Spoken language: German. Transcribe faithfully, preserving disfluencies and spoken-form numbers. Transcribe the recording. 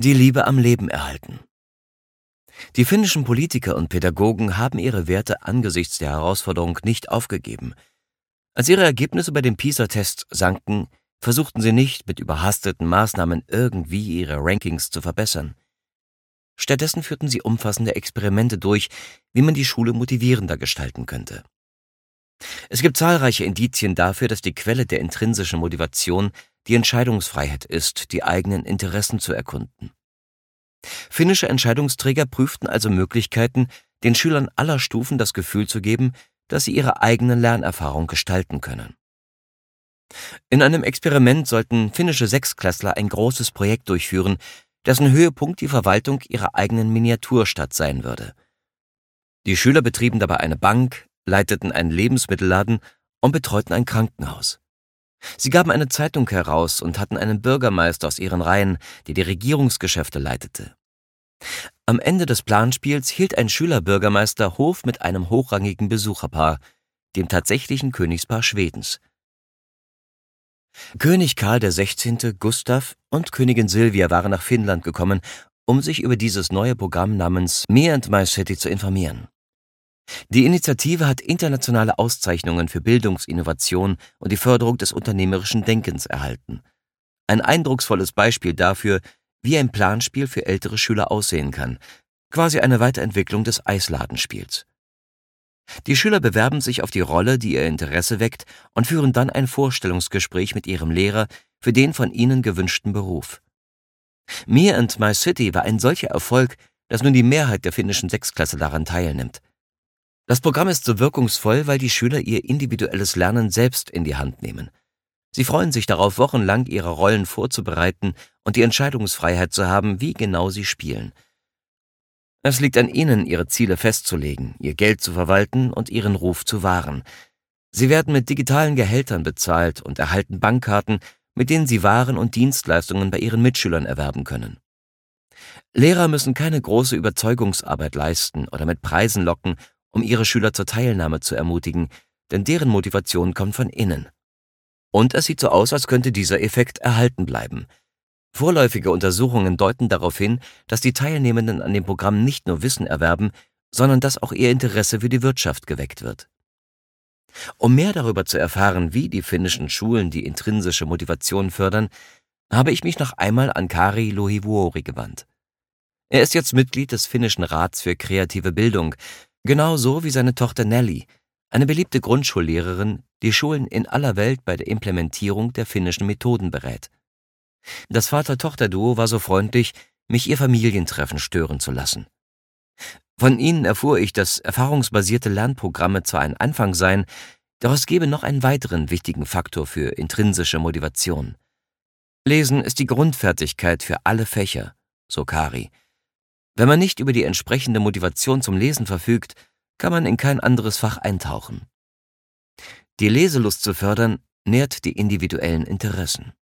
Die Liebe am Leben erhalten. Die finnischen Politiker und Pädagogen haben ihre Werte angesichts der Herausforderung nicht aufgegeben. Als ihre Ergebnisse bei den PISA-Tests sanken, versuchten sie nicht, mit überhasteten Maßnahmen irgendwie ihre Rankings zu verbessern. Stattdessen führten sie umfassende Experimente durch, wie man die Schule motivierender gestalten könnte. Es gibt zahlreiche Indizien dafür, dass die Quelle der intrinsischen Motivation die Entscheidungsfreiheit ist, die eigenen Interessen zu erkunden. Finnische Entscheidungsträger prüften also Möglichkeiten, den Schülern aller Stufen das Gefühl zu geben, dass sie ihre eigene Lernerfahrung gestalten können. In einem Experiment sollten finnische Sechsklässler ein großes Projekt durchführen, dessen Höhepunkt die Verwaltung ihrer eigenen Miniaturstadt sein würde. Die Schüler betrieben dabei eine Bank, leiteten einen Lebensmittelladen und betreuten ein Krankenhaus. Sie gaben eine Zeitung heraus und hatten einen Bürgermeister aus ihren Reihen, der die Regierungsgeschäfte leitete. Am Ende des Planspiels hielt ein Schülerbürgermeister Hof mit einem hochrangigen Besucherpaar, dem tatsächlichen Königspaar Schwedens. König Karl der Sechzehnte. Gustav und Königin Silvia waren nach Finnland gekommen, um sich über dieses neue Programm namens Me and My City zu informieren. Die Initiative hat internationale Auszeichnungen für Bildungsinnovation und die Förderung des unternehmerischen Denkens erhalten. Ein eindrucksvolles Beispiel dafür, wie ein Planspiel für ältere Schüler aussehen kann, quasi eine Weiterentwicklung des Eisladenspiels. Die Schüler bewerben sich auf die Rolle, die ihr Interesse weckt, und führen dann ein Vorstellungsgespräch mit ihrem Lehrer für den von ihnen gewünschten Beruf. Me and My City war ein solcher Erfolg, dass nun die Mehrheit der finnischen Sechsklässler daran teilnimmt. Das Programm ist so wirkungsvoll, weil die Schüler ihr individuelles Lernen selbst in die Hand nehmen. Sie freuen sich darauf, wochenlang ihre Rollen vorzubereiten und die Entscheidungsfreiheit zu haben, wie genau sie spielen. Es liegt an ihnen, ihre Ziele festzulegen, ihr Geld zu verwalten und ihren Ruf zu wahren. Sie werden mit digitalen Gehältern bezahlt und erhalten Bankkarten, mit denen sie Waren und Dienstleistungen bei ihren Mitschülern erwerben können. Lehrer müssen keine große Überzeugungsarbeit leisten oder mit Preisen locken, um ihre Schüler zur Teilnahme zu ermutigen, denn deren Motivation kommt von innen. Und es sieht so aus, als könnte dieser Effekt erhalten bleiben. Vorläufige Untersuchungen deuten darauf hin, dass die Teilnehmenden an dem Programm nicht nur Wissen erwerben, sondern dass auch ihr Interesse für die Wirtschaft geweckt wird. Um mehr darüber zu erfahren, wie die finnischen Schulen die intrinsische Motivation fördern, habe ich mich noch einmal an Kari Lohivuori gewandt. Er ist jetzt Mitglied des finnischen Rats für kreative Bildung, genauso wie seine Tochter Nelly, eine beliebte Grundschullehrerin, die Schulen in aller Welt bei der Implementierung der finnischen Methoden berät. Das Vater-Tochter-Duo war so freundlich, mich ihr Familientreffen stören zu lassen. Von ihnen erfuhr ich, dass erfahrungsbasierte Lernprogramme zwar ein Anfang seien, doch es gebe noch einen weiteren wichtigen Faktor für intrinsische Motivation. Lesen ist die Grundfertigkeit für alle Fächer, so Kari. Wenn man nicht über die entsprechende Motivation zum Lesen verfügt, kann man in kein anderes Fach eintauchen. Die Leselust zu fördern, nährt die individuellen Interessen.